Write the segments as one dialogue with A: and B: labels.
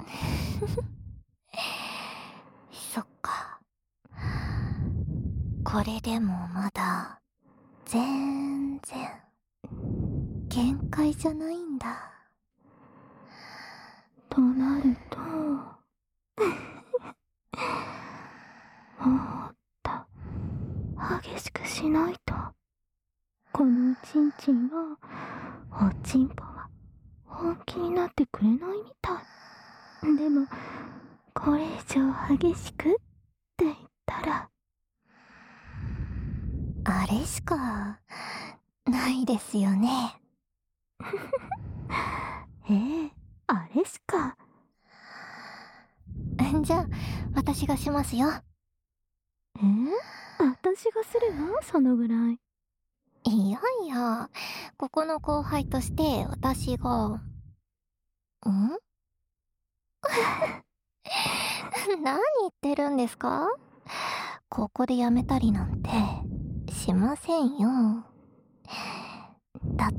A: そっか。これでもまだ全然限界じゃないんだ。
B: となると、もっと激しくしないと。このおちんちんは、おちんぽは本気になってくれないみたい。でも、これ以上激しくって言ったら、
A: あれしかないですよね。
B: あれしか。
A: じゃあ、私がしますよ。
B: 私がするの？そのぐらい。
A: いやいや、ここの後輩として私が、何言ってるんですか？ここでやめたりなんてしませんよ。だって、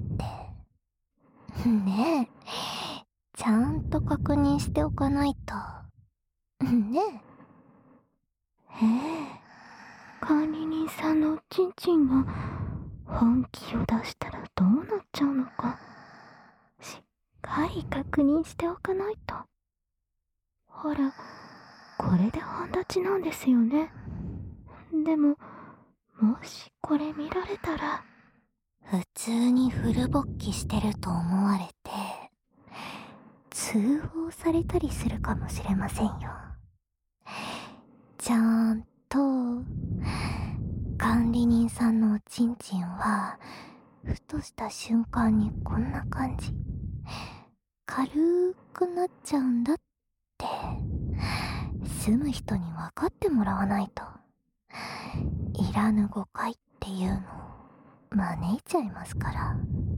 A: ねえ、ちゃんと確認しておかないと。ね
B: 管理人さんのおちんちんが本気を出したらどうなっちゃうのか、しっかり確認しておかないと。ほら、これで半立ちなんですよね。でも、もしこれ見られたら、
A: 普通にフル勃起してると思われて、通報されたりするかもしれませんよ。ちゃんと、管理人さんのおちんちんは、ふとした瞬間にこんな感じ。軽くなっちゃうんだって、住む人に分かってもらわないと。いらぬ誤解っていうのを招いちゃいますから。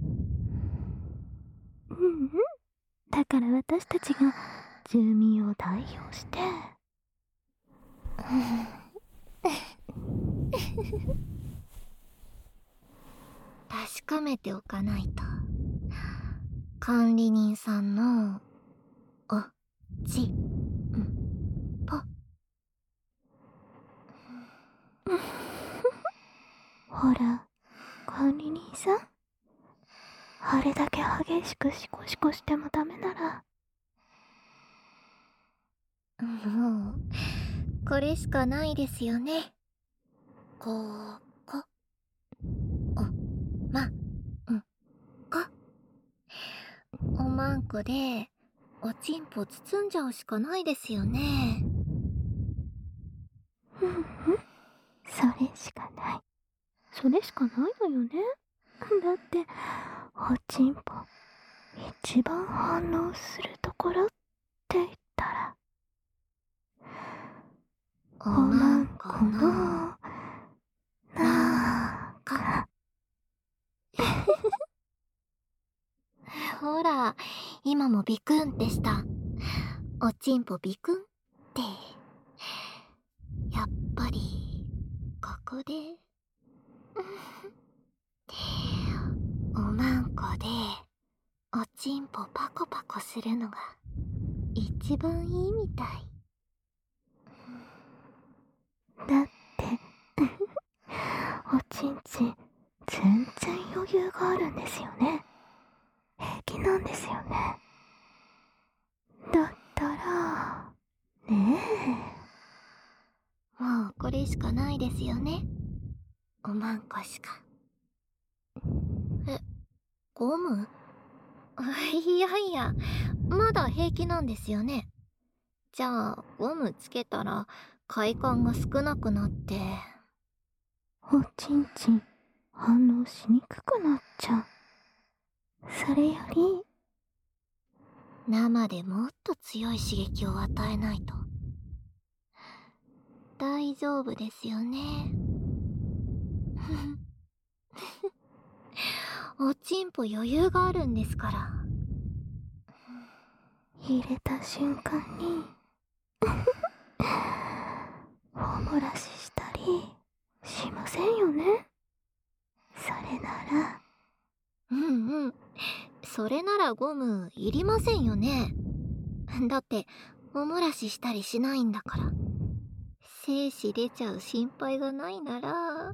B: だから私たちが住民を代表して、
A: 確かめておかないと。管理人さんのおちんぽ。
B: ほら、管理人さん、あれだけ激しくシコシコしてもダメなら、
A: もうこれしかないですよね。こおまんこ。おまんこでおちんぽ包んじゃうしかないですよね。
B: それしかない。それしかないのよね。だって、おちんぽ、一番反応するところって言ったら、
A: お
B: お
A: まん
B: まんこ
A: この
B: の、中。
A: ほら、今もビクンってした。おちんぽビクンって。やっぱり、ここで、おまんこで、おちんぽパコパコするのが、一番いいみたい。
B: だって、おちんちん、全然余裕があるんですよね。平気なんですよね。だったら、ね
A: もうこれしかないですよね。おまんこしか。ゴム？いやいや、まだ平気なんですよね。じゃあ、ゴムつけたら、快感が少なくなって。
B: おちんちん、反応しにくくなっちゃう。それより、
A: 生でもっと強い刺激を与えないと。大丈夫ですよね。おちんぽ余裕があるんですから。
B: 入れた瞬間に、お漏らししたりしませんよね。それなら、
A: うんうん。それならゴムいりませんよね。 だってお漏らししたりしないんだから。精子出ちゃう心配がないなら
B: わ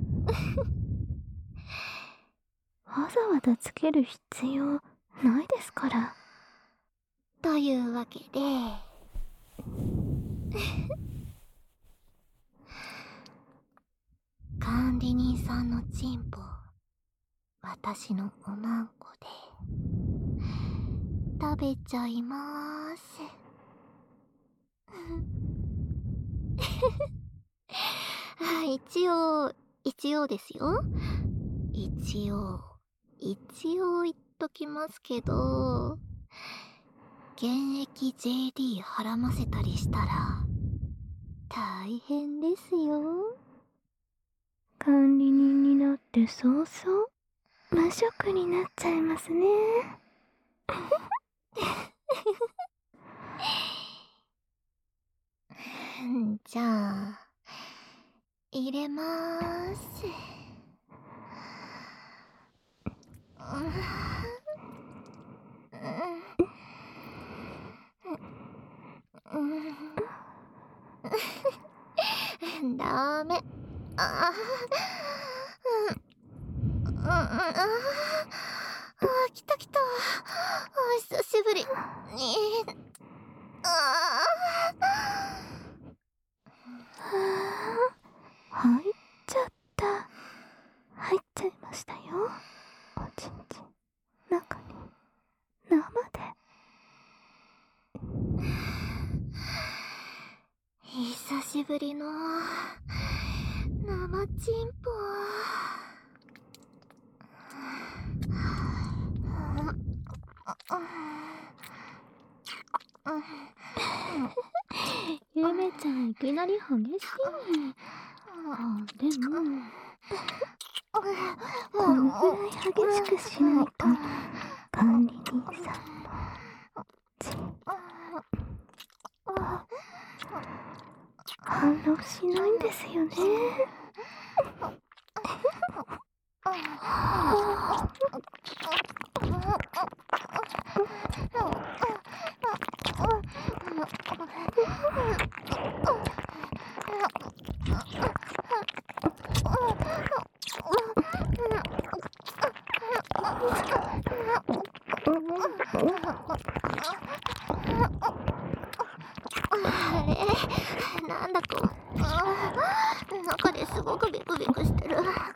B: ざわざつける必要ないですから。
A: というわけで管理人さんのチンポ、私のおまんこで食べちゃいまーす。一応ですよ。一応言っときますけど、現役 JD はらませたりしたら大変ですよ。
B: 管理人になって早々無職になっちゃいますね。
A: じゃあ入れまーす。ダメ。来た来た。久しぶり。
B: 入っちゃった。入っちゃいましたよ。おちんちん中に生で。
A: 久しぶりの生チンポ。
B: ゆめちゃんいきなり激しい。でもこのぐらい激しくしないと管理人さんもチンポ反応しないんですよね。
A: あれ、なんだか中ですごくビクビクしてる。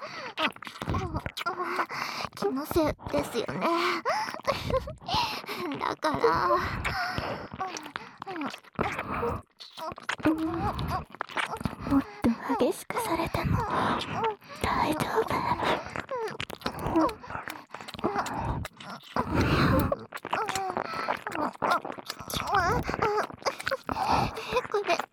A: 気のせいですよね。だから
B: もっと激しくされても大丈夫。
A: これ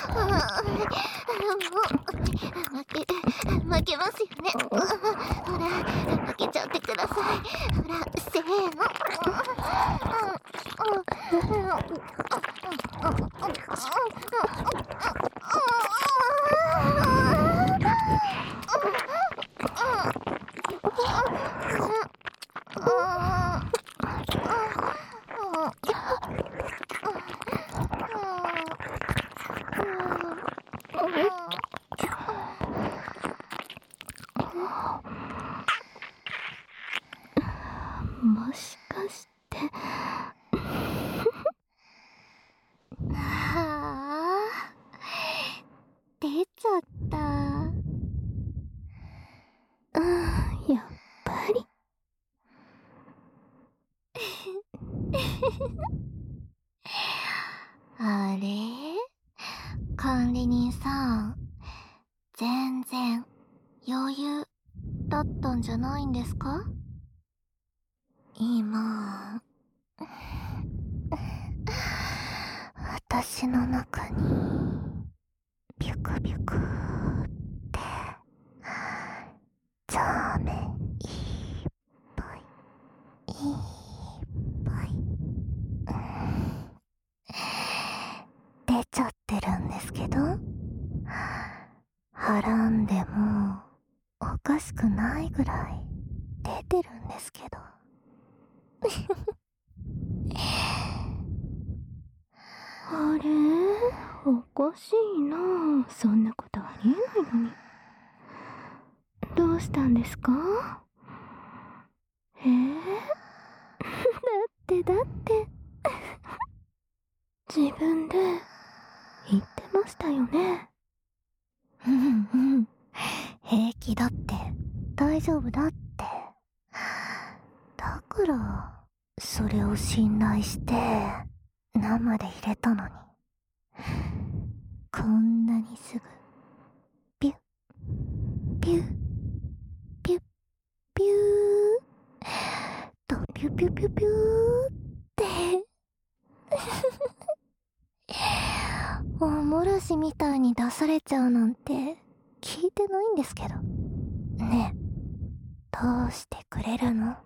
A: 負けますよね。ほら負けちゃってください。ほらせーの。
B: もしかして
A: 出ちゃった。
B: やっぱり
A: あれ、管理人さん、全然余裕だったんじゃないんですか？今私の中にビュクビュクってザーメンいっぱいいっぱい出ちゃってるんですけど、はらんでもおかしくないぐらい出てるんですけど
B: あれ、おかしいな。そんなことありえないのに。どうしたんですか？だって自分で言ってましたよね。
A: うんうん。平気だって。大丈夫だって。だから、それを信頼して、生で入れたのに。こんなにすぐ、ピュッ、ピュッ、ピュッ、ピューと、ピュピュピュピューって。おもらしみたいに出されちゃうなんて聞いてないんですけど。ねえ、どうしてくれるの？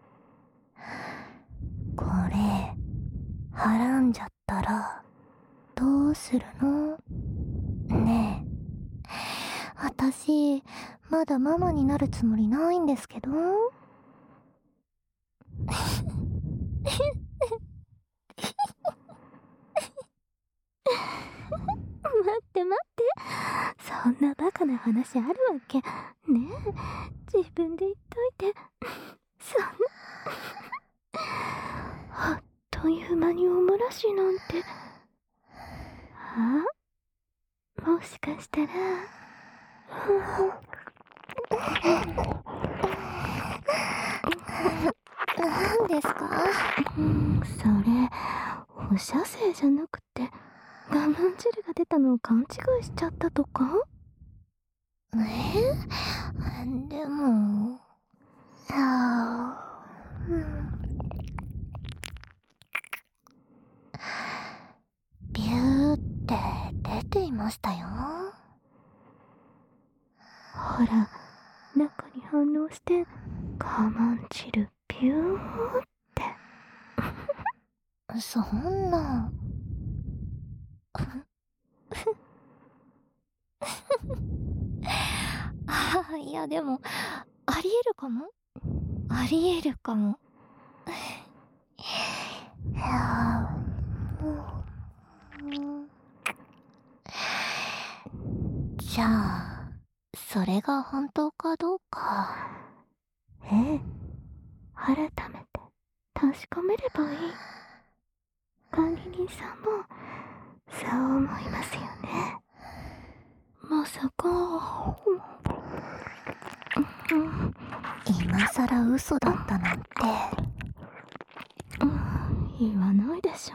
A: これ、はらんじゃったら、どうするの？ねえ、あたし、まだママになるつもりないんですけど。
B: 待って待って。そんなバカな話あるわけ。ねえ、自分で言っといて。そんな。あっという間におもらしなんて。もしかしたら。
A: 何ですか？
B: それ、お射精じゃなくて、我慢汁が出たのを勘違いしちゃったとか？
A: でも、ビューって出ていましたよ。
B: ほら、中に反応して、我慢汁ビューって。
A: そんな。いやでも、ありえるかも。ありえるかも。じゃあ、それが本当かどうか。
B: ええ、改めて確かめればいい。管理人さんもそう思いますよね。まさか。
A: 今さら嘘だったなんて。
B: 言わないでしょ。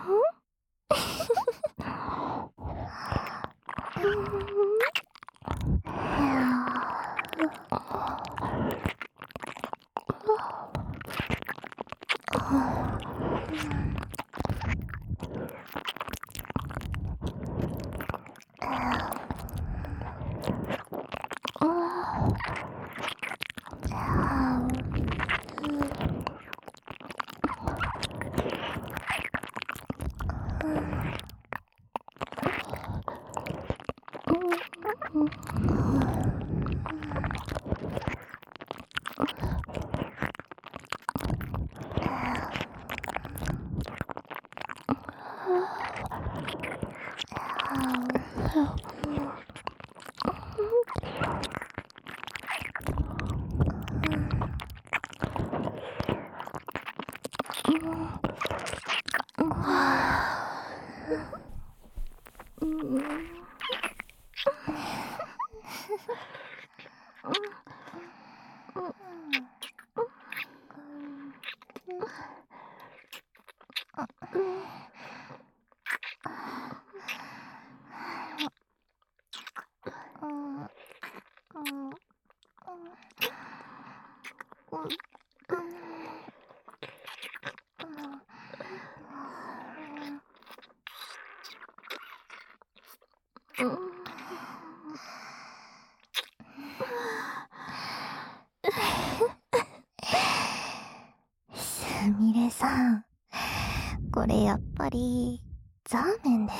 A: すみれさん、これやっぱりザーメンです。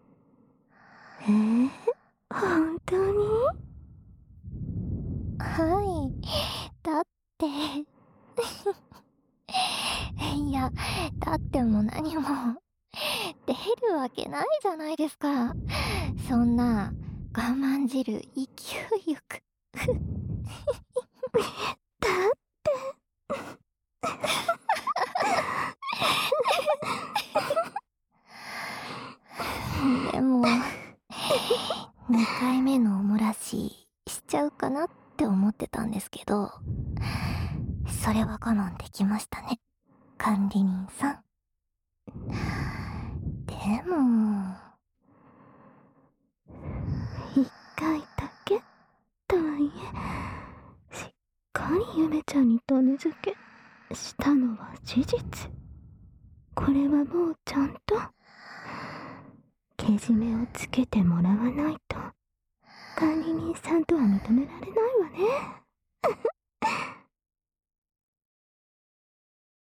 B: 本当に？
A: はい。だっていや、だっても何も出るわけないじゃないですか。そんな我慢汁勢いよく。
B: だって
A: でも2回目のおもらししちゃうかなって思ってたんですけど、それは我慢できましたね、管理人さん。でも
B: 1回だけとはいえ、しっかりゆめちゃんに種付けしたのは事実。これはもうちゃんとけじめをつけてもらわないと管理人さんとは認められないわね。